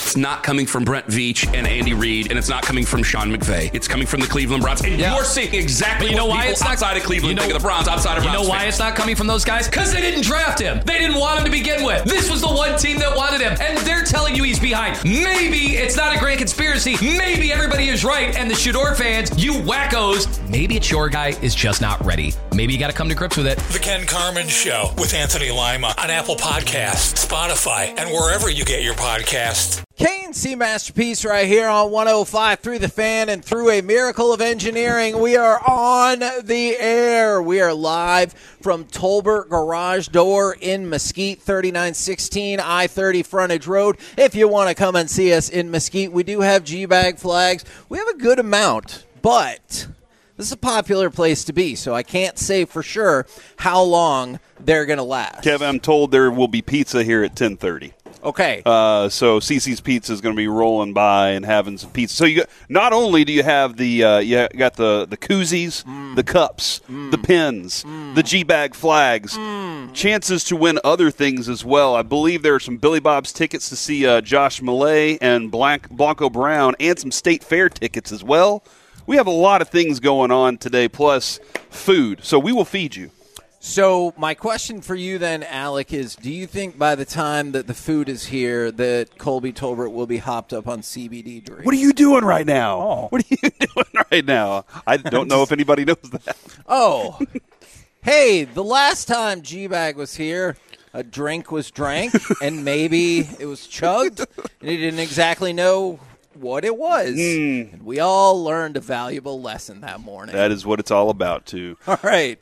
it's not coming from Brent Veach and Andy Reid, and it's not coming from Sean McVay. It's coming from the Cleveland Browns. And you're seeing exactly what people outside of Cleveland think of the Browns, outside of Browns. You know why it's not coming from those guys? Because they didn't draft him. They didn't want him to begin with. This was the one team that wanted him, and they're telling you he's behind. Maybe it's not a grand conspiracy. Maybe everybody is right, and the Shador fans, you wackos, maybe it's your guy is just not ready. Maybe you got to come to grips with it. The Ken Carman Show with Anthony Lima on Apple Podcasts, Spotify, and wherever you get your podcasts. K&C Masterpiece right here on 105 through the fan and through a miracle of engineering. We are on the air. We are live from Tolbert Garage Door in Mesquite, 3916 I-30 Frontage Road. If you want to come and see us in Mesquite, we do have G-Bag flags. We have a good amount, but this is a popular place to be, so I can't say for sure how long they're going to last. Kevin, I'm told there will be pizza here at 10:30. Okay. So CC's Pizza is going to be rolling by and having some pizza. So you got, not only do you have the you got the koozies, the cups, the pins, the G-Bag flags, chances to win other things as well. I believe there are some Billy Bob's tickets to see Josh Millay and Blanco Brown, and some State Fair tickets as well. We have a lot of things going on today, plus food. So we will feed you. So my question for you then, Alec, is do you think by the time that the food is here that Colby Tolbert will be hopped up on CBD drinks? What are you doing right now? Oh. What are you doing right now? I don't know if anybody knows that. Oh. Hey, the last time G-Bag was here, a drink was drank, and maybe it was chugged, and he didn't exactly know what it was. And we all learned a valuable lesson that morning. That is what it's all about, too. All right.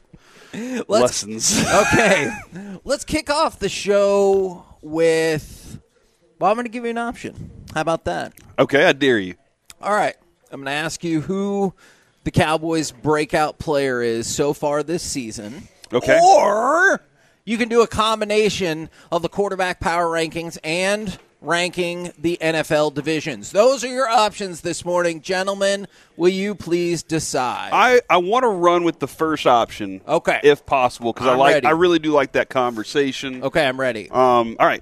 Lessons. Okay. Let's kick off the show with, well, I'm going to give you an option. How about that? Okay, I dare you. All right. I'm going to ask you who the Cowboys' breakout player is so far this season. Okay. Or you can do a combination of the quarterback power rankings and ranking the NFL divisions. Those are your options this morning. Gentlemen, will you please decide? I want to run with the first option, okay, if possible, because ready. I really do like that conversation. Okay, I'm ready. All right.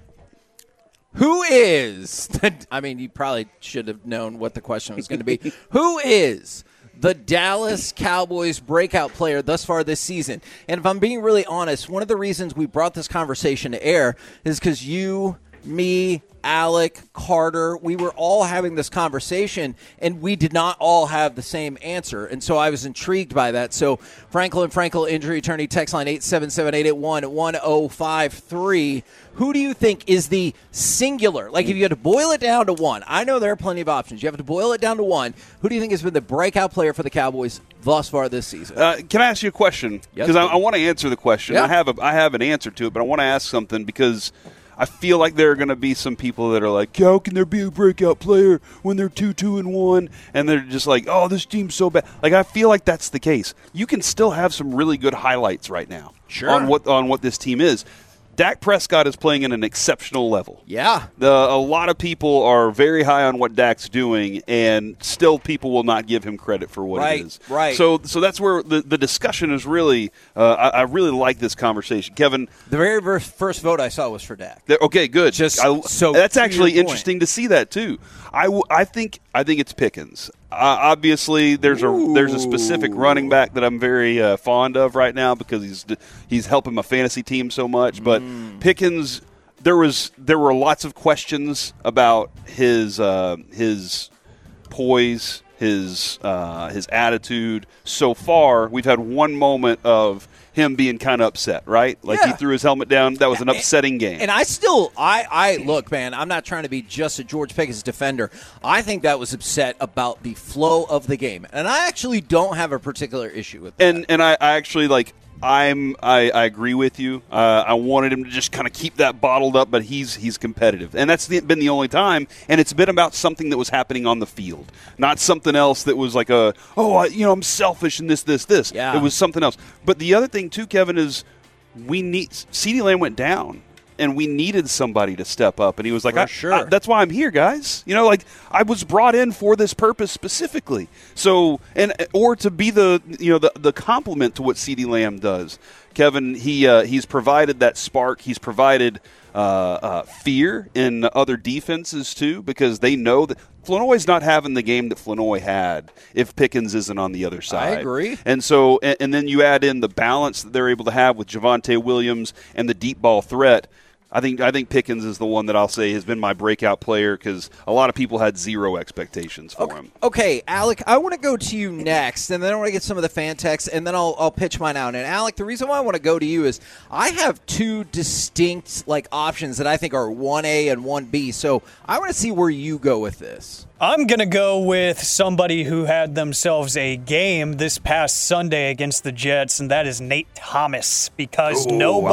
Who is, I mean, you probably should have known what the question was going to be. Who is the Dallas Cowboys breakout player thus far this season? And if I'm being really honest, one of the reasons we brought this conversation to air is because you, me, Alec, Carter, we were all having this conversation, and we did not all have the same answer. And so I was intrigued by that. So Frankel Injury Attorney, text line 877-881-1053. Who do you think is the singular? Like, if you had to boil it down to one, I know there are plenty of options. You have to boil it down to one. Who do you think has been the breakout player for the Cowboys thus far this season? Can I ask you a question? Because I want to answer the question. Yeah. I have an answer to it, but I want to ask something because I feel like there are going to be some people that are like, how can there be a breakout player when they're 2-2-1? And they're just like, oh, this team's so bad. Like, I feel like that's the case. You can still have some really good highlights right now on what this team is. Dak Prescott is playing at an exceptional level. Yeah. A lot of people are very high on what Dak's doing, and still people will not give him credit for what it is. Right. So that's where the discussion is really I really like this conversation. Kevin? The very first vote I saw was for Dak. Okay, good. So that's actually interesting to see that, too. I think it's Pickens. Obviously, there's a specific running back that I'm very fond of right now because he's helping my fantasy team so much. But Pickens, there were lots of questions about his poise, his attitude. So far, we've had one moment of him being kind of upset, right? Like he threw his helmet down. That was an upsetting game. And I look, man, I'm not trying to be just a George Pickens defender. I think that was upset about the flow of the game. And I actually don't have a particular issue with that. And I actually like I agree with you. I wanted him to just kind of keep that bottled up, but he's competitive, and that's been the only time. And it's been about something that was happening on the field, not something else that was like I'm selfish and this. Yeah. It was something else. But the other thing too, Kevin, is CeeDee Lamb went down. And we needed somebody to step up. And he was like, that's why I'm here, guys. I was brought in for this purpose specifically. So, or to be the complement to what CeeDee Lamb does. Kevin, he's provided that spark. He's provided fear in other defenses too, because they know that Flournoy's not having the game that Flournoy had if Pickens isn't on the other side. I agree. And so, and then you add in the balance that they're able to have with Javonte Williams and the deep ball threat. I think Pickens is the one that I'll say has been my breakout player because a lot of people had zero expectations for him. Okay, Alec, I want to go to you next, and then I want to get some of the fan texts, and then I'll pitch mine out. And Alec, the reason why I want to go to you is I have two distinct options that I think are 1A and 1B. So I want to see where you go with this. I'm going to go with somebody who had themselves a game this past Sunday against the Jets, and that is Nate Thomas, because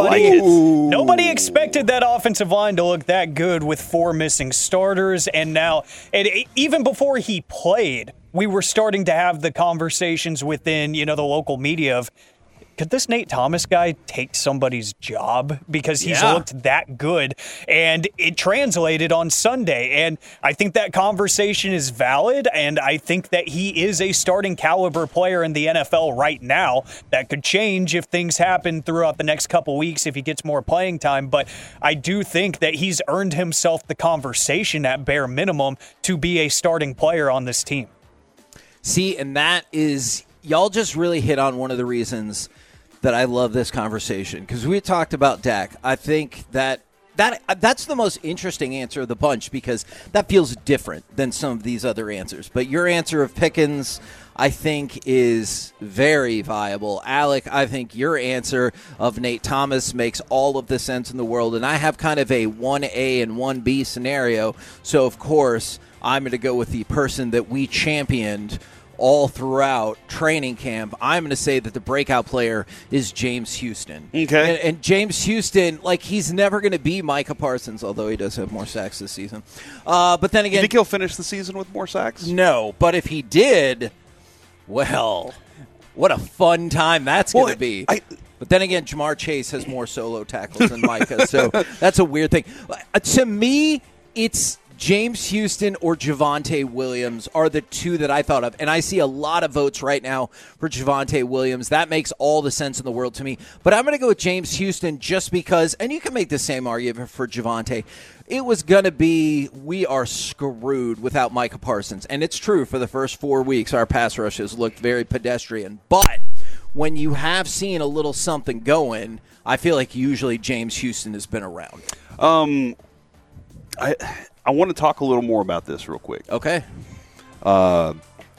nobody expected that offensive line to look that good with 4 missing starters. And now, even before he played, we were starting to have the conversations within, the local media of, could this Nate Thomas guy take somebody's job because he's looked that good? And it translated on Sunday. And I think that conversation is valid. And I think that he is a starting caliber player in the NFL right now. That could change if things happen throughout the next couple weeks if he gets more playing time. But I do think that he's earned himself the conversation at bare minimum to be a starting player on this team. See, and that is, y'all just really hit on one of the reasons that I love this conversation, because we talked about Dak. I think that's the most interesting answer of the bunch because that feels different than some of these other answers. But your answer of Pickens, I think, is very viable. Alec, I think your answer of Nate Thomas makes all of the sense in the world, and I have kind of a 1A and 1B scenario. So, of course, I'm going to go with the person that we championed all throughout training camp. I'm going to say that the breakout player is James Houston. Okay. And James Houston, he's never going to be Micah Parsons, although he does have more sacks this season. But then again, you think he'll finish the season with more sacks? No, but if he did, well, what a fun time that's going to be. But then again, Jamar Chase has more solo tackles than Micah, so that's a weird thing. To me, it's James Houston or Javonte Williams are the two that I thought of. And I see a lot of votes right now for Javonte Williams. That makes all the sense in the world to me. But I'm going to go with James Houston just because, and you can make the same argument for Javonte. It was going to be, we are screwed without Micah Parsons. And it's true, for the first 4 weeks, our pass rushes looked very pedestrian. But when you have seen a little something going, I feel like usually James Houston has been around. I want to talk a little more about this real quick. Okay. How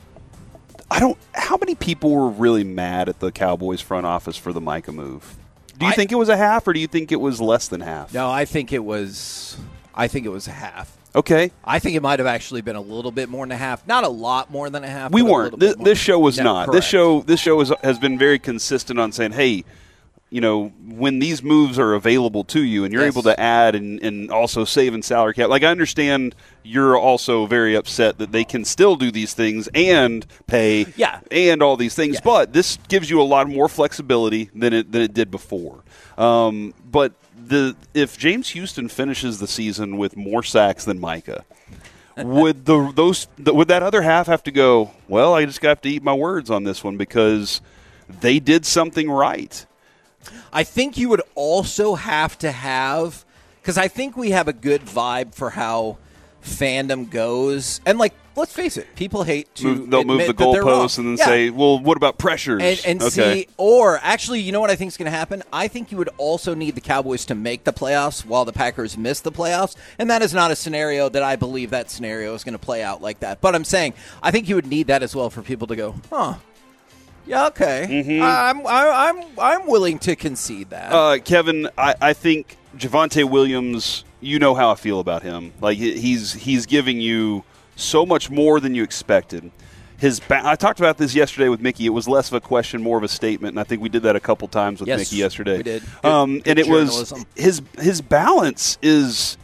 many people were really mad at the Cowboys front office for the Micah move? Do you think it was a half, or do you think it was less than half? No, I think it was a half. Okay. I think it might have actually been a little bit more than a half. Not a lot more than a half. We weren't. This show was not. Correct. This show has been very consistent on saying, hey, when these moves are available to you and you're able to add and also save in salary cap, I understand you're also very upset that they can still do these things and pay and all these things, but this gives you a lot more flexibility than it did before. But if James Houston finishes the season with more sacks than Micah, would that other half have to go, well, I just have to eat my words on this one because they did something right? I think you would also have to have, because I think we have a good vibe for how fandom goes. And, let's face it, people hate to they'll move the goalposts and then say, well, what about pressures? And see, or actually, you know what I think is going to happen? I think you would also need the Cowboys to make the playoffs while the Packers miss the playoffs. And that is not a scenario that I believe that scenario is going to play out like that. But I'm saying, I think you would need that as well for people to go, huh. Yeah, okay. Mm-hmm. I'm willing to concede that. Kevin, I think Javonte Williams, you know how I feel about him. He's giving you so much more than you expected. I talked about this yesterday with Mickey. It was less of a question, more of a statement, and I think we did that a couple times with Mickey yesterday. We did. And it was his balance is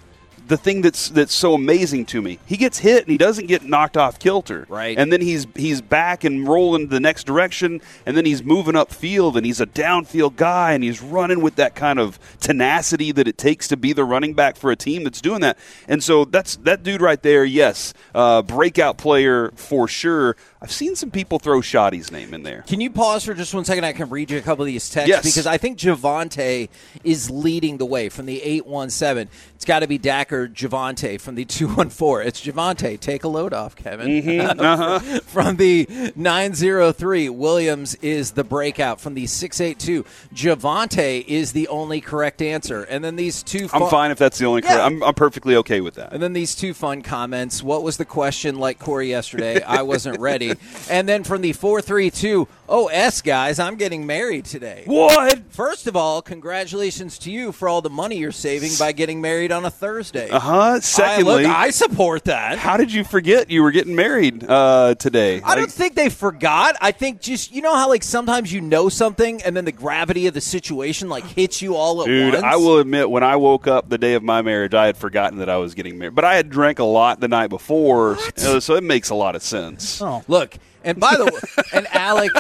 the thing that's so amazing to me. He gets hit and he doesn't get knocked off kilter. Right. And then he's back and rolling the next direction, and then he's moving upfield, and he's a downfield guy, and he's running with that kind of tenacity that it takes to be the running back for a team that's doing that. And so that dude right there, yes, breakout player for sure. I've seen some people throw Shoddy's name in there. Can you pause for just 1 second? I can read you a couple of these texts. Yes. Because I think Javonte is leading the way from the 817. It's got to be Dak or Javonte from the 214. It's Javonte. Take a load off, Kevin. Mm-hmm. Uh-huh. From the 903, Williams is the breakout. From the 682, Javonte is the only correct answer. And then these two. I'm fine if that's the only correct. I'm perfectly okay with that. And then these two fun comments. What was the question like Corey yesterday? I wasn't ready. And then from the 432, guys, I'm getting married today. What? First of all, congratulations to you for all the money you're saving by getting married on a Thursday. Secondly, I support that. How did you forget you were getting married today? I don't think they forgot. I think just, you know how like sometimes you know something and then the gravity of the situation like hits you all at once? Dude, I will admit when I woke up the day of my marriage, I had forgotten that I was getting married. But I had drank a lot the night before, so it makes a lot of sense. Oh. Look, and by the way, and Alec,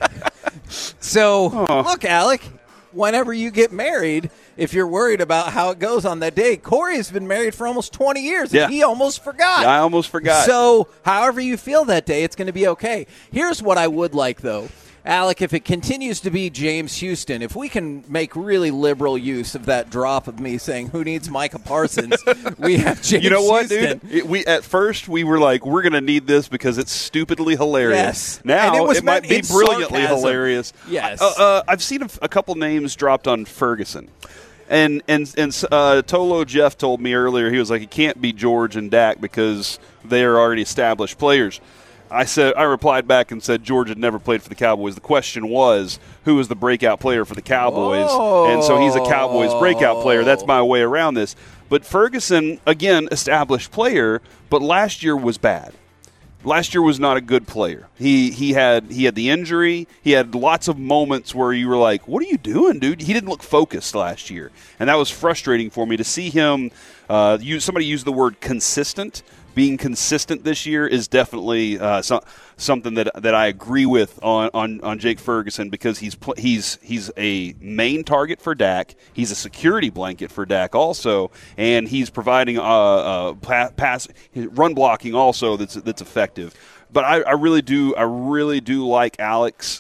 look, Alec, whenever you get married, if you're worried about how it goes on that day, Corey has been married for almost 20 years, and he almost forgot. Yeah, I almost forgot. So however you feel that day, it's going to be okay. Here's what I would like, though. Alec, if it continues to be James Houston, if we can make really liberal use of that drop of me saying, who needs Micah Parsons, we have James Houston. You know what, dude? At first, we were like, we're going to need this because it's stupidly hilarious. Yes. Now, it might be brilliantly hilarious. Yes. I've seen a couple names dropped on Ferguson. And Tolo Jeff told me earlier, he was like, it can't be George and Dak because they are already established players. I replied back and said George had never played for the Cowboys. The question was, who was the breakout player for the Cowboys? Whoa. And so he's a Cowboys breakout player. That's my way around this. But Ferguson, again, established player, but last year was bad. Last year was not a good player. He had the injury. He had lots of moments where you were like, what are you doing, dude? He didn't look focused last year. And that was frustrating for me to see him somebody use the word consistent. Being consistent this year is definitely something that I agree with on Jake Ferguson because he's a main target for Dak. He's a security blanket for Dak also, and he's providing pass run blocking also that's effective. But I really do like Alex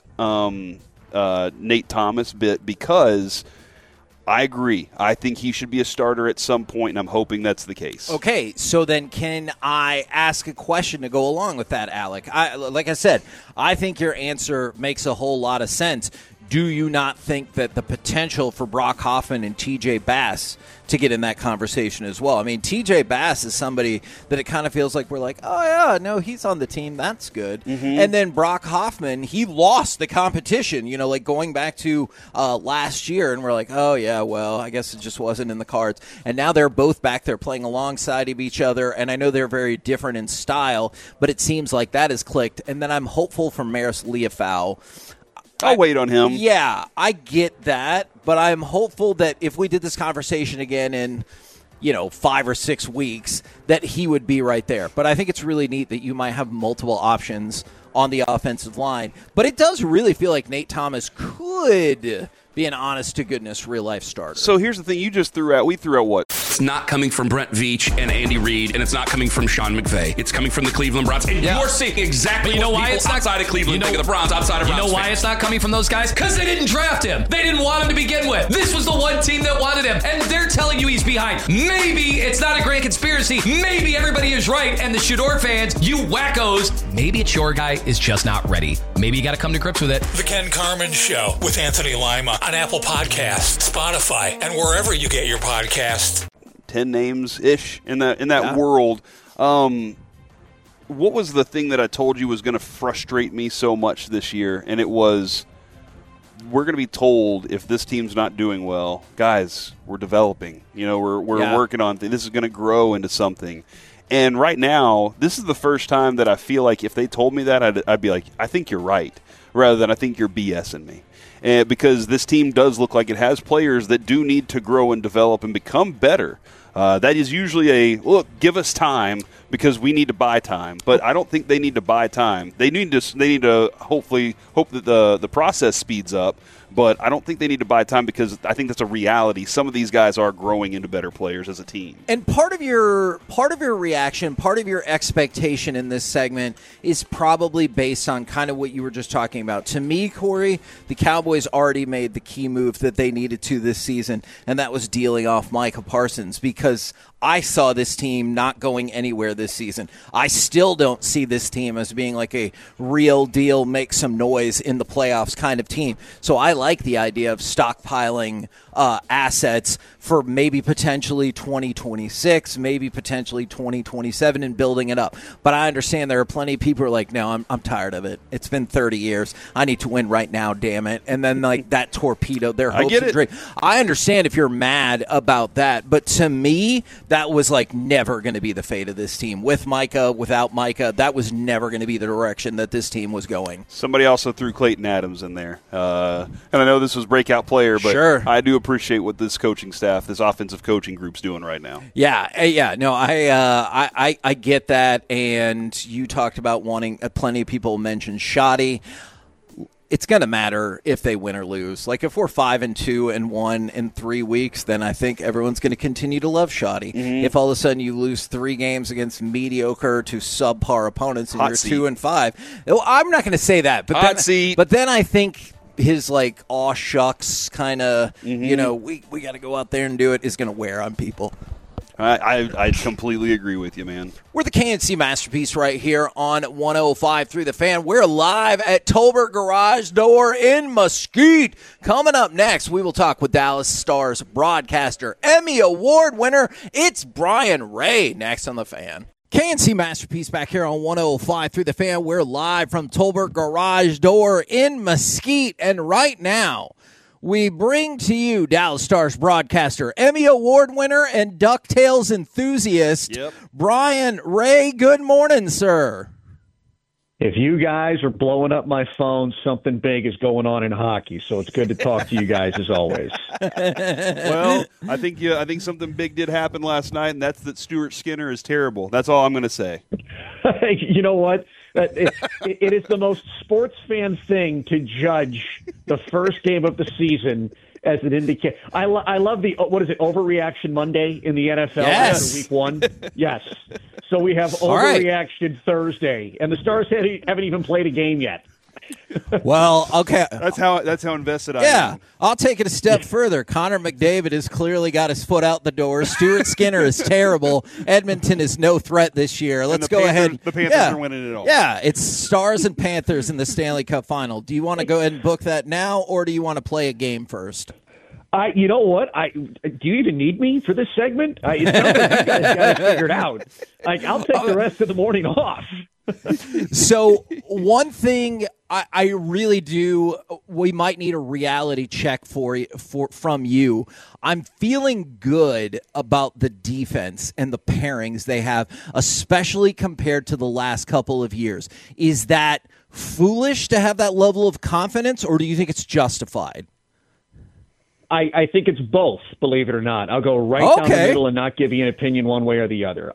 Nate Thomas bit because I agree. I think he should be a starter at some point, and I'm hoping that's the case. Okay, so then can I ask a question to go along with that, Alec? Like I said, I think your answer makes a whole lot of sense. Do you not think that the potential for Brock Hoffman and TJ Bass to get in that conversation as well? I mean, TJ Bass is somebody that it kind of feels like we're like, oh, yeah, no, he's on the team. That's good. Mm-hmm. And then Brock Hoffman, he lost the competition, like going back to last year. And we're like, oh, yeah, well, I guess it just wasn't in the cards. And now they're both back there playing alongside of each other. And I know they're very different in style, but it seems like that has clicked. And then I'm hopeful for Maris Leofau. I'll wait on him. Yeah, I get that, but I'm hopeful that if we did this conversation again in, 5 or 6 weeks, that he would be right there. But I think it's really neat that you might have multiple options on the offensive line. But it does really feel like Nate Thomas could be an honest-to-goodness real-life starter. So here's the thing. You just threw out – we threw out what? It's not coming from Brent Veach and Andy Reid, and it's not coming from Sean McVay. It's coming from the Cleveland Browns. And you're seeing exactly what people outside of Cleveland think of the Browns, outside of Browns. You know why it's not coming from those guys? Because they didn't draft him. They didn't want him to begin with. This was the one team that wanted him, and they're telling you he's behind. Maybe it's not a grand conspiracy. Maybe everybody is right, and the Shador fans, you wackos, maybe it's your guy is just not ready. Maybe you got to come to grips with it. The Ken Carman Show with Anthony Lima on Apple Podcasts, Spotify, and wherever you get your podcasts. 10 names-ish in that world. What was the thing that I told you was going to frustrate me so much this year? And it was, we're going to be told if this team's not doing well, guys, we're developing. We're working on things. This is going to grow into something. And right now, this is the first time that I feel like if they told me that, I'd be like, I think you're right, rather than I think you're BSing me. Because this team does look like it has players that do need to grow and develop and become better. That is usually a, look, give us time because we need to buy time. But I don't think they need to buy time. They need to hopefully hope that the process speeds up. But I don't think they need to buy time because I think that's a reality. Some of these guys are growing into better players as a team. And part of your reaction, part of your expectation in this segment is probably based on kind of what you were just talking about. To me, Corey, the Cowboys already made the key move that they needed to this season, and that was dealing off Micah Parsons, because I saw this team not going anywhere this season. I still don't see this team as being like a real deal, make some noise in the playoffs kind of team. So I like the idea of stockpiling assets for maybe potentially 2026, maybe potentially 2027, and building it up. But I understand there are plenty of people who are like, no, I'm tired of it. It's been 30 years. I need to win right now, damn it. And then like that torpedoed their hopes and dreams. I understand if you're mad about that, but to me, that was like never going to be the fate of this team. With Micah, without Micah, that was never going to be the direction that this team was going. Somebody also threw Clayton Adams in there. And I know this was breakout player, but sure. I do appreciate what this coaching staff, this offensive coaching group's doing right now. Yeah. No, I get that. And you talked about wanting, plenty of people mentioned Shoddy. It's going to matter if they win or lose. Like if we're 5-2 and 1 in 3 weeks, then I think everyone's going to continue to love Shoddy. Mm-hmm. If all of a sudden you lose 3 games against mediocre to subpar opponents and you're 2-5, I'm not going to say that. But then I think his like aw shucks kind of, we got to go out there and do it is going to wear on people. I completely agree with you, man. We're the KNC Masterpiece right here on 105 through the Fan. We're live at Tolbert Garage Door in Mesquite. Coming up next, we will talk with Dallas Stars broadcaster, Emmy Award winner. It's Brian Ray next on the Fan. KNC Masterpiece back here on 105 through the Fan. We're live from Tolbert Garage Door in Mesquite. And right now, we bring to you Dallas Stars broadcaster, Emmy Award winner, and DuckTales enthusiast, Brian Ray. Good morning, sir. If you guys are blowing up my phone, something big is going on in hockey, so it's good to talk to you guys as always. Well, I think something big did happen last night, and that's that Stuart Skinner is terrible. That's all I'm going to say. You know what? It is the most sports fan thing to judge the first game of the season as an indicator. I love the, Overreaction Monday in the NFL after week 1? Yes. So we have Overreaction Thursday, and the Stars haven't even played a game yet. Well, okay. That's how invested I am. Yeah, I'll take it a step further. Connor McDavid has clearly got his foot out the door. Stuart Skinner is terrible. Edmonton is no threat this year. Let's go ahead. The Panthers are winning it all. Yeah, it's Stars and Panthers in the Stanley Cup Final. Do you want to go ahead and book that now, or do you want to play a game first? You know what? Do you even need me for this segment? It sounds like you guys got it figured out. I'll take the rest of the morning off. So one thing I really do, we might need a reality check from you. I'm feeling good about the defense and the pairings they have, especially compared to the last couple of years. Is that foolish to have that level of confidence, or do you think it's justified? I think it's both, believe it or not. I'll go right down the middle and not give you an opinion one way or the other.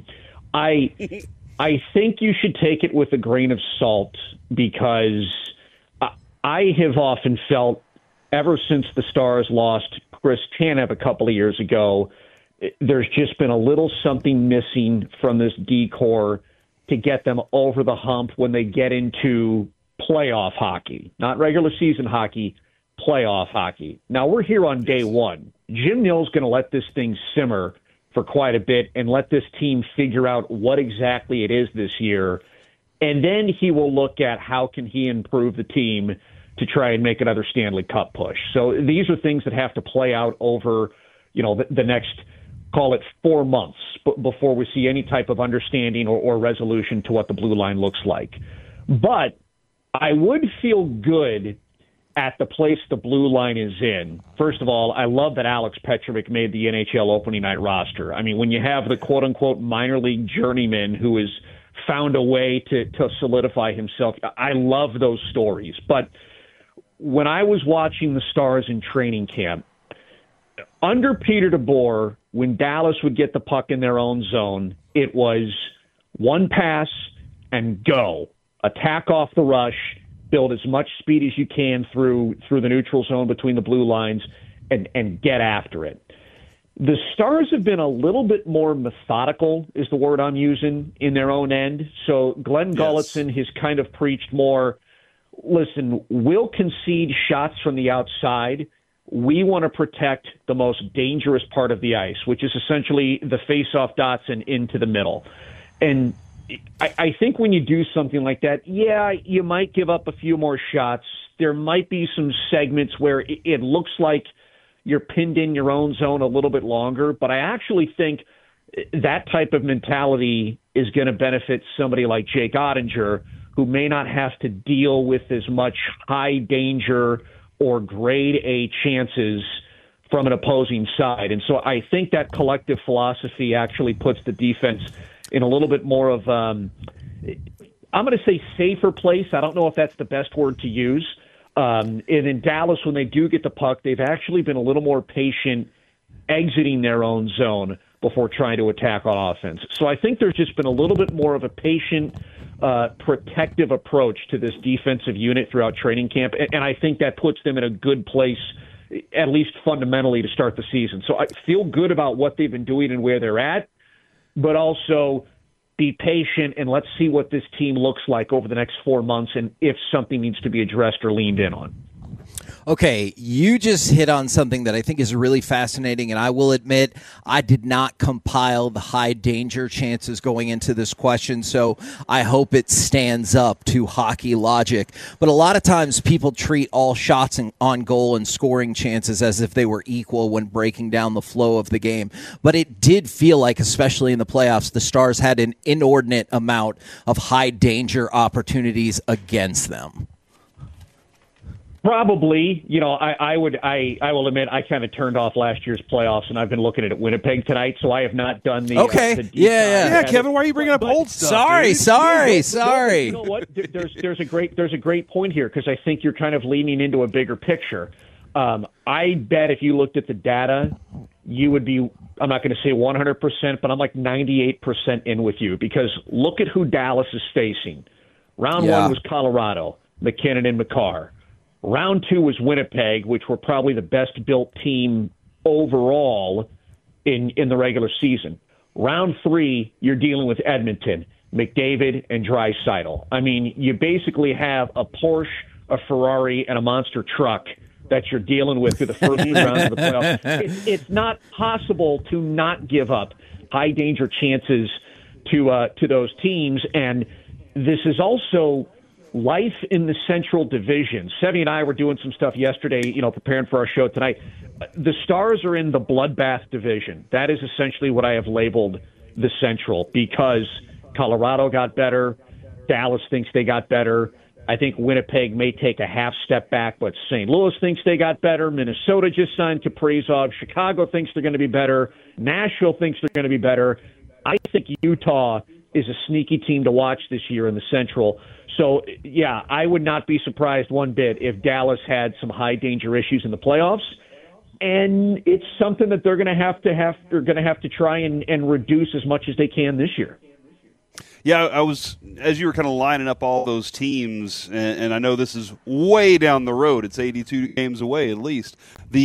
I think you should take it with a grain of salt because I have often felt ever since the Stars lost Chris Tanev a couple of years ago, there's just been a little something missing from this D-core to get them over the hump when they get into playoff hockey, not regular season hockey, playoff hockey. Now, we're here on day one. Jim Nill's going to let this thing simmer for quite a bit and let this team figure out what exactly it is this year. And then he will look at how can he improve the team to try and make another Stanley Cup push. So these are things that have to play out over, the next, call it 4 months before we see any type of understanding or resolution to what the blue line looks like. But I would feel good at the place the blue line is in. First of all, I love that Alex Petrovic made the NHL opening night roster. I mean, when you have the quote-unquote minor league journeyman who has found a way to solidify himself, I love those stories. But when I was watching the Stars in training camp, under Peter DeBoer, when Dallas would get the puck in their own zone, it was one pass and go. Attack off the rush, build as much speed as you can through the neutral zone between the blue lines, and get after it. The Stars have been a little bit more methodical, is the word I'm using, in their own end. So Glenn Gulutzan has kind of preached more, listen, we'll concede shots from the outside. We want to protect the most dangerous part of the ice, which is essentially the face-off dots and into the middle. And I think when you do something like that, yeah, you might give up a few more shots. There might be some segments where it looks like you're pinned in your own zone a little bit longer, but I actually think that type of mentality is going to benefit somebody like Jake Ottinger, who may not have to deal with as much high danger or grade A chances from an opposing side. And so I think that collective philosophy actually puts the defense in a little bit more of, I'm going to say safer place. I don't know if that's the best word to use. And in Dallas, when they do get the puck, they've actually been a little more patient exiting their own zone before trying to attack on offense. So I think there's just been a little bit more of a patient, protective approach to this defensive unit throughout training camp, and I think that puts them in a good place, at least fundamentally, to start the season. So I feel good about what they've been doing and where they're at, but also be patient and let's see what this team looks like over the next 4 months and if something needs to be addressed or leaned in on. Okay, you just hit on something that I think is really fascinating, and I will admit I did not compile the high danger chances going into this question, so I hope it stands up to hockey logic. But a lot of times people treat all shots on goal and scoring chances as if they were equal when breaking down the flow of the game. But it did feel like, especially in the playoffs, the Stars had an inordinate amount of high danger opportunities against them. Probably, I will admit I kind of turned off last year's playoffs, and I've been looking at Winnipeg tonight, so I have not done the okay. Yeah, Kevin, why are you bringing up old stuff? Sorry. You know what? There's a great point here because I think you're kind of leaning into a bigger picture. I bet if you looked at the data, you would be, I'm not going to say 100%, but I'm like 98% in with you because look at who Dallas is facing. Round one was Colorado, McKinnon and Makar. Round two was Winnipeg, which were probably the best-built team overall in the regular season. Round three, you're dealing with Edmonton, McDavid, and Draisaitl. I mean, you basically have a Porsche, a Ferrari, and a monster truck that you're dealing with through the first 2 rounds of the playoffs. It's not possible to not give up high-danger chances to those teams, and this is also life in the Central Division. Sevy and I were doing some stuff yesterday, preparing for our show tonight. The Stars are in the bloodbath division. That is essentially what I have labeled the Central because Colorado got better. Dallas thinks they got better. I think Winnipeg may take a half step back, but St. Louis thinks they got better. Minnesota just signed Kaprizov. Chicago thinks they're going to be better. Nashville thinks they're going to be better. I think Utah is a sneaky team to watch this year in the Central. So, yeah, I would not be surprised one bit if Dallas had some high-danger issues in the playoffs, and it's something that they're going to have to try and reduce as much as they can this year. Yeah, I was, as you were kind of lining up all those teams, and I know this is way down the road. It's 82 games away at least.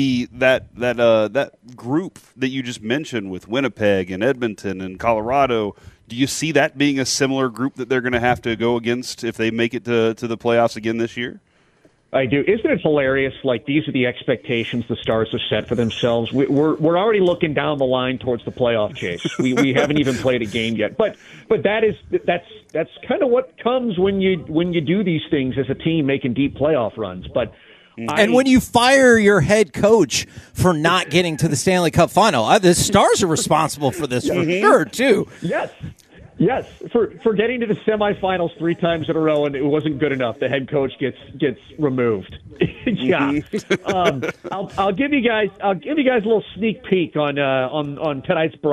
That group that you just mentioned with Winnipeg and Edmonton and Colorado, do you see that being a similar group that they're going to have to go against if they make it to the playoffs again this year? I do. Isn't it hilarious? Like, these are the expectations the Stars have set for themselves. We're already looking down the line towards the playoff chase. We haven't even played a game yet. But that's kind of what comes when you do these things as a team making deep playoff runs. But and when you fire your head coach for not getting to the Stanley Cup final, the Stars are responsible for this for sure, too. Yes, for getting to the semifinals 3 times in a row and it wasn't good enough. The head coach gets removed. Yeah, I'll give you guys a little sneak peek on tonight's broadcast.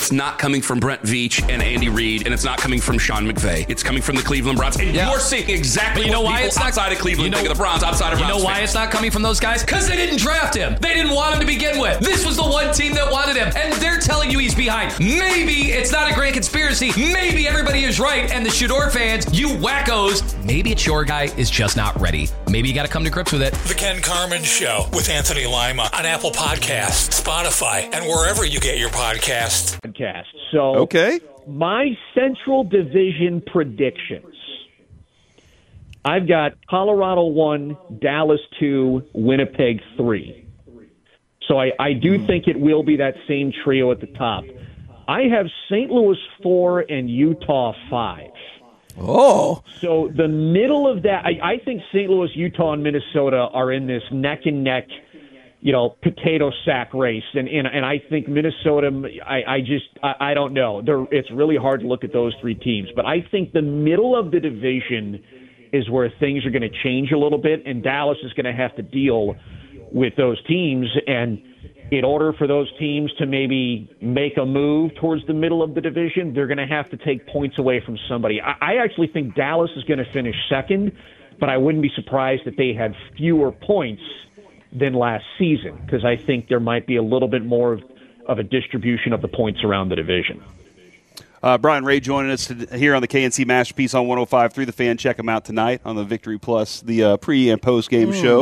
it's not coming from Brent Veach and Andy Reid, and it's not coming from Sean McVay. It's coming from the Cleveland Browns. And you're seeing exactly what people outside of Cleveland think of the Browns, outside of Browns. You know why it's not coming from those guys? Because they didn't draft him. They didn't want him to begin with. This was the one team that wanted him, and they're telling you he's behind. Maybe it's not a grand conspiracy. Maybe everybody is right, and the Shador fans, you wackos, maybe it's your guy is just not ready. Maybe you got to come to grips with it. The Ken Carman Show with Anthony Lima on Apple Podcasts, Spotify, and wherever you get your podcasts. So, okay. My Central Division predictions. I've got Colorado 1, Dallas 2, Winnipeg 3. So I do think it will be that same trio at the top. I have St. Louis 4 and Utah 5. Oh. So the middle of that, I think St. Louis, Utah, and Minnesota are in this neck-and-neck, potato sack race. And I think Minnesota, I don't know. It's really hard to look at those three teams. But I think the middle of the division is where things are going to change a little bit, and Dallas is going to have to deal with those teams. And in order for those teams to maybe make a move towards the middle of the division, they're going to have to take points away from somebody. I actually think Dallas is going to finish second, but I wouldn't be surprised if they had fewer points than last season, because I think there might be a little bit more of a distribution of the points around the division. Brian Ray joining us here on the KNC Masterpiece on 105.3 The Fan. Check him out tonight on the Victory Plus, the pre- and post-game show.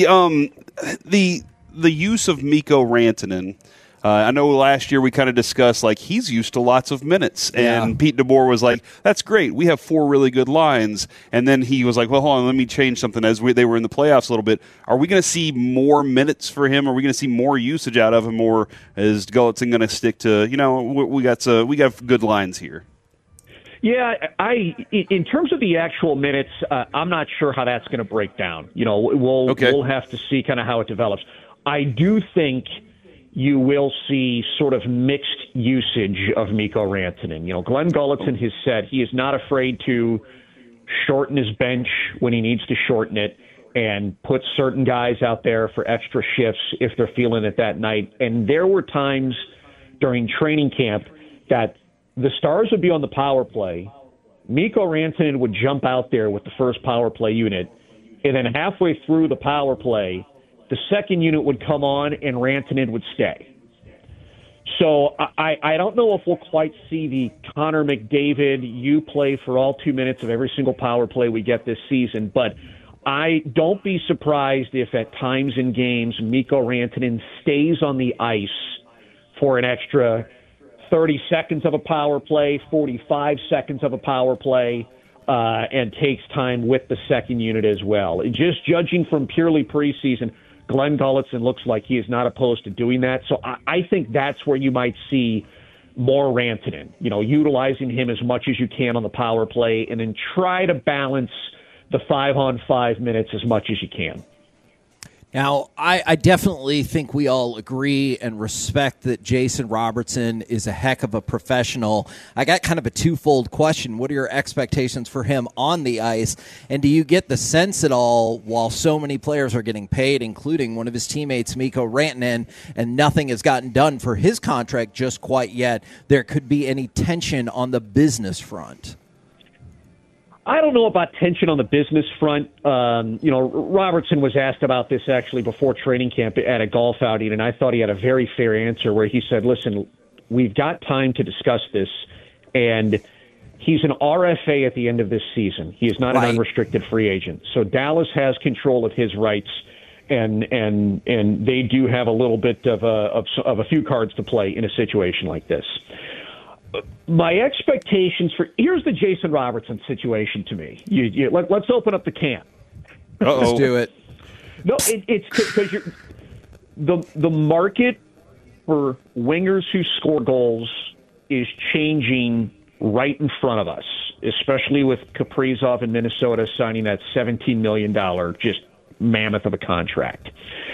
The use of Mikko Rantanen, I know last year we kind of discussed, he's used to lots of minutes. And Pete DeBoer was like, that's great. We have 4 really good lines. And then he was like, well, hold on, let me change something as they were in the playoffs a little bit. Are we going to see more minutes for him? Are we going to see more usage out of him? Or is Gulutzan going to stick to, we got good lines here? Yeah, in terms of the actual minutes, I'm not sure how that's going to break down. We'll have to see kind of how it develops. I do think you will see sort of mixed usage of Mikko Rantanen. Glenn Gulutzan has said he is not afraid to shorten his bench when he needs to shorten it and put certain guys out there for extra shifts if they're feeling it that night. And there were times during training camp that the Stars would be on the power play. Mikko Rantanen would jump out there with the first power play unit, and then halfway through the power play, the second unit would come on and Rantanen would stay. So I don't know if we'll quite see the Connor McDavid, you play for all 2 minutes of every single power play we get this season, but I don't be surprised if at times in games Mikko Rantanen stays on the ice for an extra 30 seconds of a power play, 45 seconds of a power play, and takes time with the second unit as well. Just judging from purely preseason, Glenn Gulutzan looks like he is not opposed to doing that. So I think that's where you might see more Rantanen, utilizing him as much as you can on the power play and then try to balance the 5-on-5 minutes as much as you can. Now, I definitely think we all agree and respect that Jason Robertson is a heck of a professional. I got kind of a twofold question. What are your expectations for him on the ice? And do you get the sense at all, while so many players are getting paid, including one of his teammates, Mikko Rantanen, and nothing has gotten done for his contract just quite yet, there could be any tension on the business front? I don't know about tension on the business front. Robertson was asked about this actually before training camp at a golf outing, and I thought he had a very fair answer where he said, listen, we've got time to discuss this, and he's an RFA at the end of this season. He is not an unrestricted free agent. So Dallas has control of his rights, and they do have a little bit of a few cards to play in a situation like this. My expectations here's the Jason Robertson situation to me. Let's open up the can. Let's do it. No, it's because the market for wingers who score goals is changing right in front of us, especially with Kaprizov in Minnesota signing that $17 million just mammoth of a contract.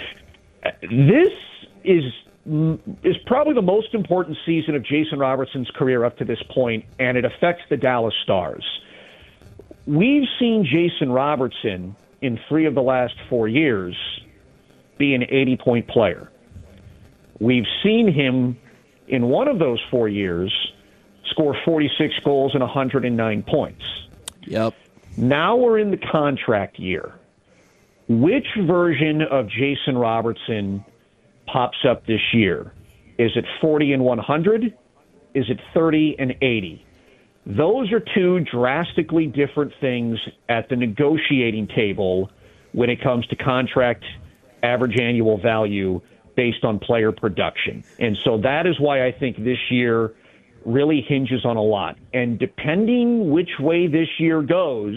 This is probably the most important season of Jason Robertson's career up to this point, and it affects the Dallas Stars. We've seen Jason Robertson in 3 of the last 4 years be an 80-point player. We've seen him in one of those 4 years, score 46 goals and 109 points. Yep. Now we're in the contract year. Which version of Jason Robertson pops up this year? Is it 40 and 100? Is it 30 and 80? Those are two drastically different things at the negotiating table when it comes to contract average annual value based on player production. And so that is why I think this year really hinges on a lot. And depending which way this year goes,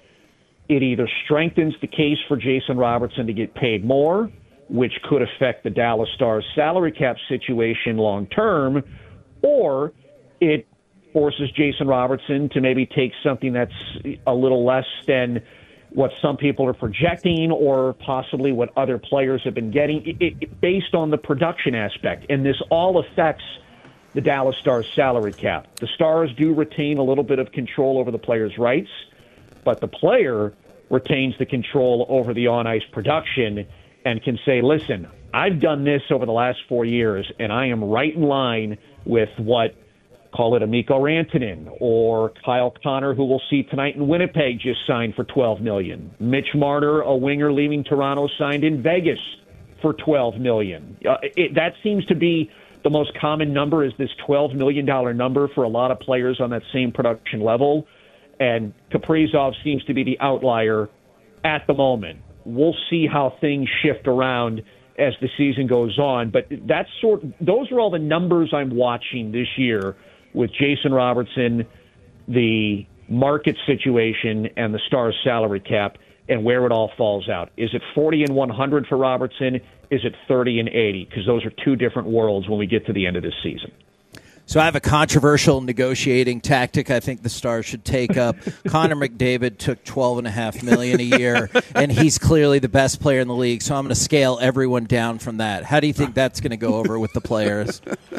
it either strengthens the case for Jason Robertson to get paid more, which could affect the Dallas Stars salary cap situation long term, or it forces Jason Robertson to maybe take something that's a little less than what some people are projecting or possibly what other players have been getting based on the production aspect. And this all affects the Dallas Stars salary cap. The Stars do retain a little bit of control over the players' rights, but the player retains the control over the on-ice production and can say, listen, I've done this over the last 4 years, and I am right in line with what, call it a Mikko Rantanen or Kyle Connor, who we'll see tonight in Winnipeg, just signed for $12 million. Mitch Marner, a winger leaving Toronto, signed in Vegas for $12 million. That seems to be the most common number, is this $12 million number for a lot of players on that same production level. And Kaprizov seems to be the outlier at the moment. We'll see how things shift around as the season goes on. But those are all the numbers I'm watching this year with Jason Robertson, the market situation, and the Stars salary cap, and where it all falls out. Is it 40 and 100 for Robertson? Is it 30 and 80? Because those are two different worlds when we get to the end of this season. So I have a controversial negotiating tactic I think the Stars should take up. Connor McDavid took $12.5 million a year, and he's clearly the best player in the league, so I'm going to scale everyone down from that. How do you think that's going to go over with the players?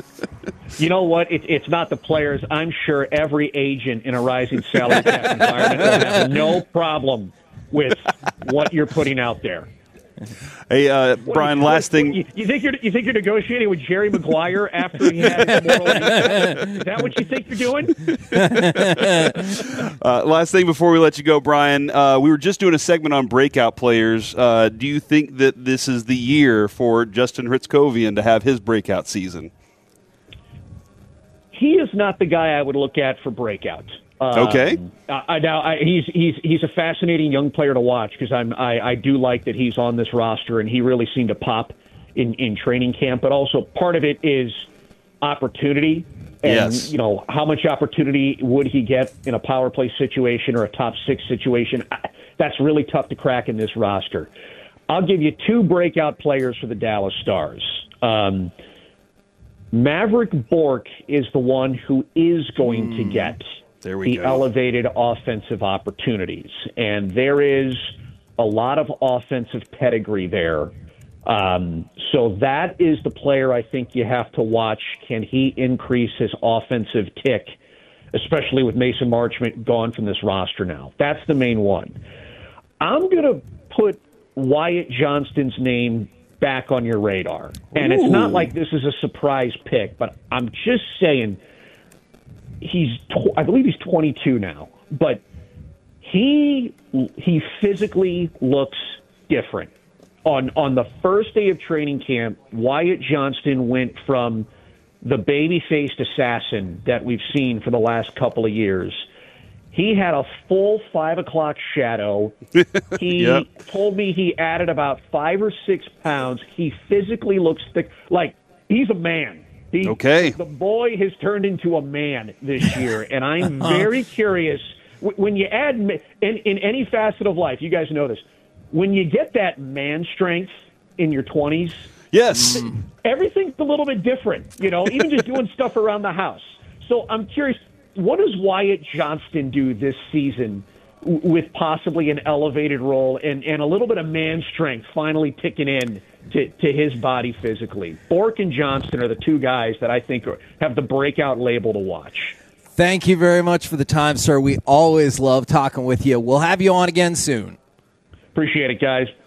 You know what? It's not the players. I'm sure every agent in a rising salary cap environment will have no problem with what you're putting out there. Hey, Brian, last thing. You think you're negotiating with Jerry Maguire after he had his moral reset? Is that what you think you're doing? Last thing before we let you go, Brian. We were just doing a segment on breakout players. Do you think that this is the year for Justin Hristkovian to have his breakout season? He is not the guy I would look at for breakout. Okay. He's a fascinating young player to watch because I do like that he's on this roster, and he really seemed to pop in training camp. But also part of it is opportunity, and yes. You know, how much opportunity would he get in a power play situation or a top six situation? That's really tough to crack in this roster. I'll give you two breakout players for the Dallas Stars. Maverick Bourque is the one who is going to get the elevated offensive opportunities. And there is a lot of offensive pedigree there. So that is the player I think you have to watch. Can he increase his offensive tick, especially with Mason Marchment gone from this roster now? That's the main one. I'm going to put Wyatt Johnston's name back on your radar. And It's not like this is a surprise pick, but I'm just saying I believe he's 22 now, but he physically looks different. On the first day of training camp, Wyatt Johnston went from the baby-faced assassin that we've seen for the last couple of years. He had a full 5 o'clock shadow. He told me he added about 5 or 6 pounds. He physically looks thick. Like, he's a man. The boy has turned into a man this year, and I'm very curious. When you add, in any facet of life, you guys know this, when you get that man strength in your 20s, yes, everything's a little bit different, you know, even just doing stuff around the house. So I'm curious, what does Wyatt Johnston do this season with possibly an elevated role and a little bit of man strength finally kicking in to his body physically? Bourque and Johnston are the two guys that I think have the breakout label to watch. Thank you very much for the time, sir. We always love talking with you. We'll have you on again soon. Appreciate it, guys.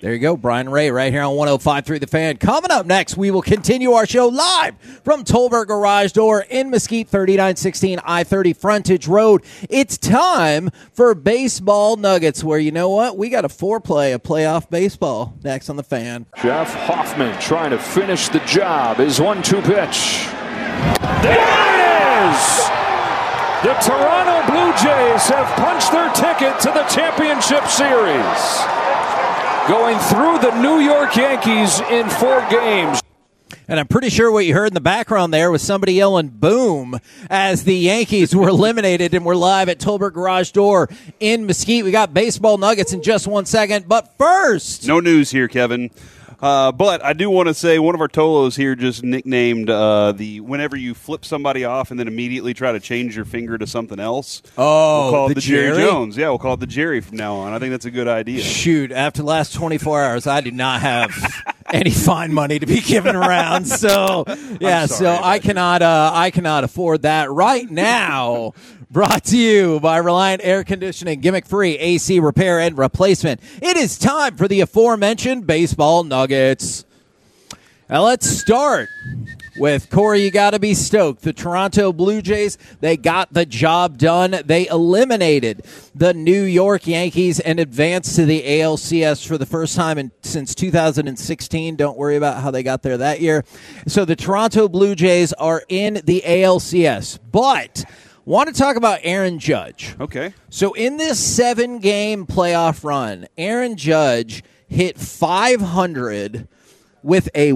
There you go, Brian Ray, right here on 105.3 The Fan. Coming up next, we will continue our show live from Tolbert Garage Door in Mesquite, 3916 I-30 Frontage Road. It's time for Baseball Nuggets, where you know what? We got a foreplay of playoff baseball next on The Fan. Jeff Hoffman trying to finish the job. His 1-2 pitch. There it is! The Toronto Blue Jays have punched their ticket to the championship series, going through the New York Yankees in 4 games. And I'm pretty sure what you heard in the background there was somebody yelling boom as the Yankees were eliminated, and we're live at Tolbert Garage Door in Mesquite. We got Baseball Nuggets in just 1 second, but first... No news here, Kevin. But I do want to say one of our Tolos here just nicknamed whenever you flip somebody off and then immediately try to change your finger to something else. Oh, we'll call it the Jerry Jerry Jones. Yeah, we'll call it the Jerry from now on. I think that's a good idea. Shoot, after the last 24 hours, I do not have any fine money to be given around. So, yeah, I cannot afford that right now. Brought to you by Reliant Air Conditioning, gimmick-free AC repair and replacement. It is time for the aforementioned Baseball Nuggets. Now let's start with Corey. You got to be stoked. The Toronto Blue Jays, they got the job done. They eliminated the New York Yankees and advanced to the ALCS for the first time since 2016. Don't worry about how they got there that year. So the Toronto Blue Jays are in the ALCS, but... want to talk about Aaron Judge. Okay. So in this 7-game playoff run, Aaron Judge hit 500 with a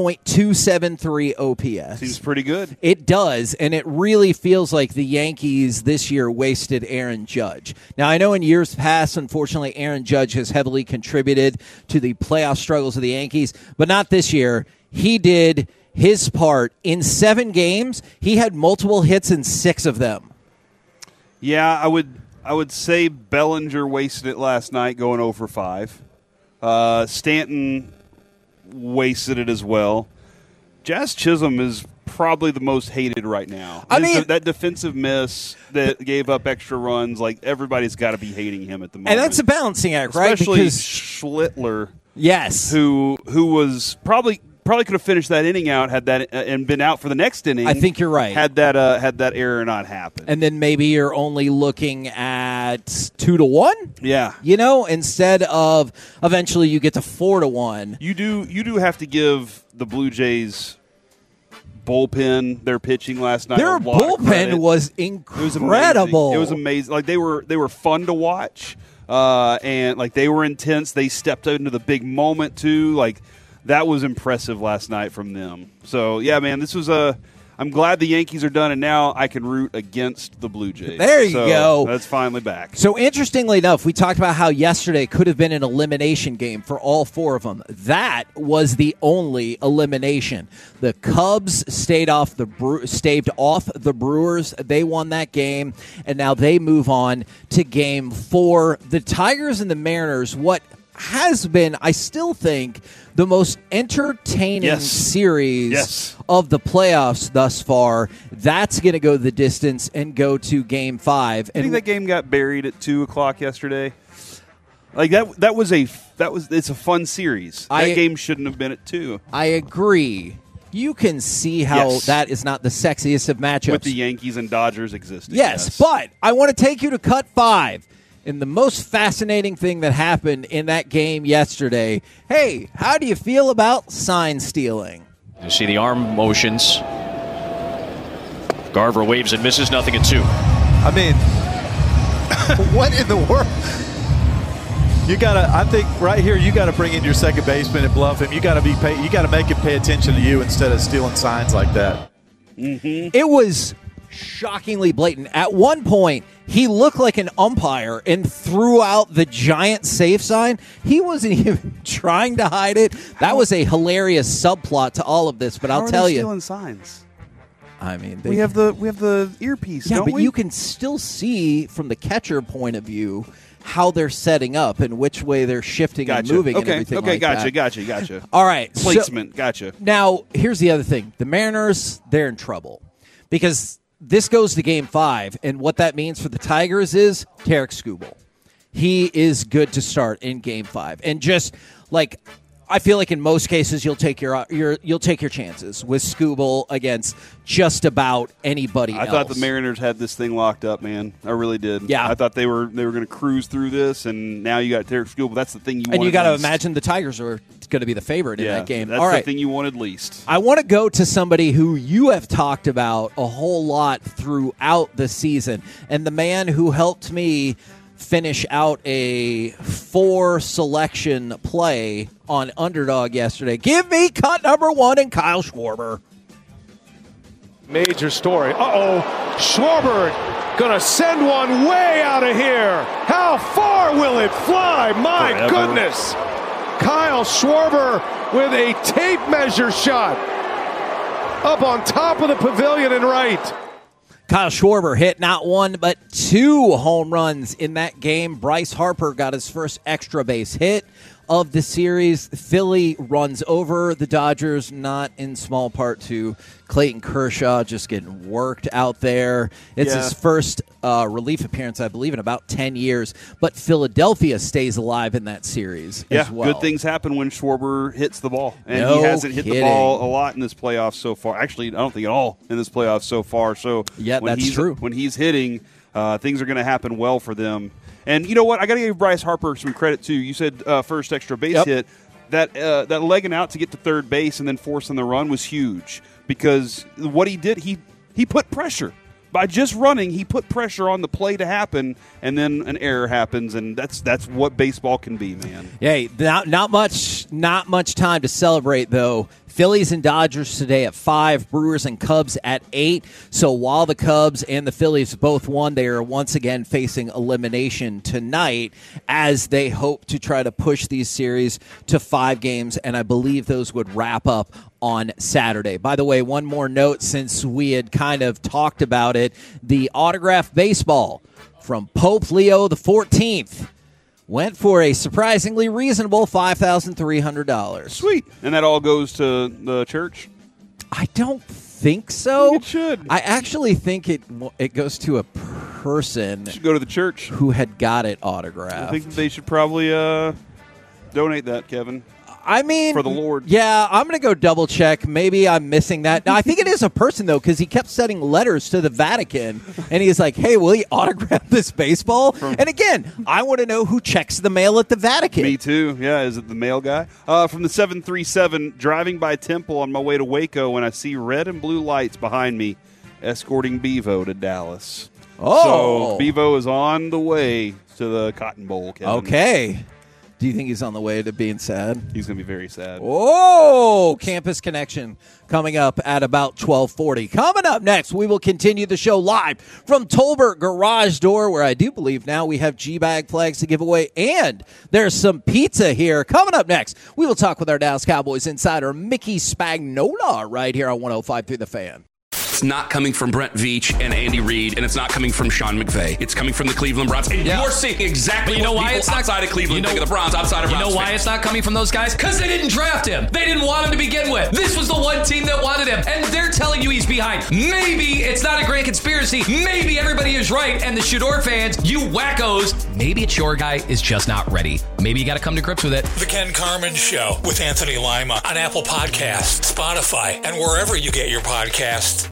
1.273 OPS. Seems pretty good. It does, and it really feels like the Yankees this year wasted Aaron Judge. Now, I know in years past, unfortunately, Aaron Judge has heavily contributed to the playoff struggles of the Yankees, but not this year. He did his part. In 7 games, he had multiple hits in 6 of them. Yeah, I would say Bellinger wasted it last night going 0 for 5. Stanton wasted it as well. Jazz Chisholm is probably the most hated right now. I mean, that defensive miss that gave up extra runs, like everybody's got to be hating him at the moment. And that's a balancing act, right? Especially because Schlittler. Yes. Who was probably could have finished that inning out had that and been out for the next inning. I think you're right. Had that error not happened. And then maybe you're only looking at 2-1. Yeah. Instead of eventually you get to 4-1. You do have to give the Blue Jays bullpen their pitching last night. Their bullpen was incredible. It was amazing. Like they were fun to watch. And like they were intense. They stepped into the big moment too. Like that was impressive last night from them. So, yeah, man, this was I'm glad the Yankees are done, and now I can root against the Blue Jays. There you go. That's finally back. So, interestingly enough, we talked about how yesterday could have been an elimination game for all 4 of them. That was the only elimination. The Cubs staved off the Brewers. They won that game, and now they move on to Game 4. The Tigers and the Mariners, what has been, I still think, the most entertaining series of the playoffs thus far. That's going to go the distance and go to Game 5. I think that game got buried at 2:00 yesterday. Like it's a fun series. That game shouldn't have been at 2. I agree. You can see how that is not the sexiest of matchups with the Yankees and Dodgers existing. Yes, but I want to take you to cut 5. And the most fascinating thing that happened in that game yesterday, hey, how do you feel about sign stealing? You see the arm motions. Garver waves and misses, nothing at 2. I mean, what in the world? I think right here you got to bring in your second baseman and bluff him. You got to make him pay attention to you instead of stealing signs like that. Mm-hmm. It was shockingly blatant. At one point, he looked like an umpire and threw out the giant safe sign. He wasn't even trying to hide it. That was a hilarious subplot to all of this, but I'll tell you. Stealing signs? I mean, we have the earpiece, don't we? Yeah, but you can still see from the catcher point of view how they're setting up and which way they're shifting and moving and everything like that. Gotcha. All right. Placement, gotcha. Now, here's the other thing. The Mariners, they're in trouble because this goes to Game 5, and what that means for the Tigers is Tarik Skubal. He is good to start in Game 5. And just like, I feel like in most cases you'll take your chances with Skubal against just about anybody else. I thought the Mariners had this thing locked up, man. I really did. Yeah. I thought they were going to cruise through this, and now you got Tarik Skubal. That's the thing you wanted. And you got to imagine the Tigers are going to be the favorite in that game. That's All right. the thing you wanted least. I want to go to somebody who you have talked about a whole lot throughout the season, and the man who helped me finish out a 4-selection play on Underdog yesterday. Give me cut number 1 and Kyle Schwarber. Major story. Schwarber gonna send one way out of here. How far will it fly? My goodness. Kyle Schwarber with a tape measure shot up on top of the pavilion and right. Kyle Schwarber hit not 1 but 2 home runs in that game. Bryce Harper got his first extra base hit of the series. Philly runs over the Dodgers, not in small part to Clayton Kershaw just getting worked out there. It's his first relief appearance, I believe, in about 10 years. But Philadelphia stays alive in that series as well. Good things happen when Schwarber hits the ball. And No he hasn't hit kidding. the ball a lot in this playoffs so far. Actually, I don't think at all in this playoffs so far. So yeah, when that's true. When he's hitting, things are going to happen well for them. And you know what? I got to give Bryce Harper some credit, too. You said first extra base hit. That legging out to get to third base and then forcing the run was huge because what he did, he put pressure. By just running, he put pressure on the play to happen, and then an error happens, and that's what baseball can be, man. Hey, not much time to celebrate, though. Phillies and Dodgers today at 5, Brewers and Cubs at 8. So while the Cubs and the Phillies both won, they are once again facing elimination tonight as they hope to try to push these series to 5 games, and I believe those would wrap up on Saturday. By the way, one more note since we had kind of talked about it, the autographed baseball from Pope Leo XIV went for a surprisingly reasonable $5,300. Sweet. And that all goes to the church? I don't think so. It should. I actually think it goes to a person. It should go to the church. Who had got it autographed. I think they should probably donate that, Kevin. I mean, for the Lord. Yeah, I'm going to go double check. Maybe I'm missing that. No, I think it is a person, though, because he kept sending letters to the Vatican, and he's like, hey, will he autograph this baseball? And again, I want to know who checks the mail at the Vatican. Me too. Yeah, is it the mail guy? From the 737, driving by Temple on my way to Waco when I see red and blue lights behind me escorting Bevo to Dallas. Oh. So Bevo is on the way to the Cotton Bowl, Kevin. Okay. Do you think he's on the way to being sad? He's going to be very sad. Oh, Campus Connection coming up at about 12:40. Coming up next, we will continue the show live from Tolbert Garage Door, where I do believe now we have G-Bag flags to give away, and there's some pizza here. Coming up next, we will talk with our Dallas Cowboys insider, Mickey Spagnola, right here on 105.3 The Fan. It's not coming from Brent Veach and Andy Reid, and it's not coming from Sean McVay. It's coming from the Cleveland Browns. And you're seeing exactly what people outside of Cleveland think of the Browns, outside of Browns. You know why fans. it's not coming from those guys? Because they didn't draft him. They didn't want him to begin with. This was the one team that wanted him, and they're telling you he's behind. Maybe it's not a grand conspiracy. Maybe everybody is right, and the Shador fans, you wackos, maybe it's your guy is just not ready. Maybe you got to come to grips with it. The Ken Carman Show with Anthony Lima on Apple Podcasts, Spotify, and wherever you get your podcasts.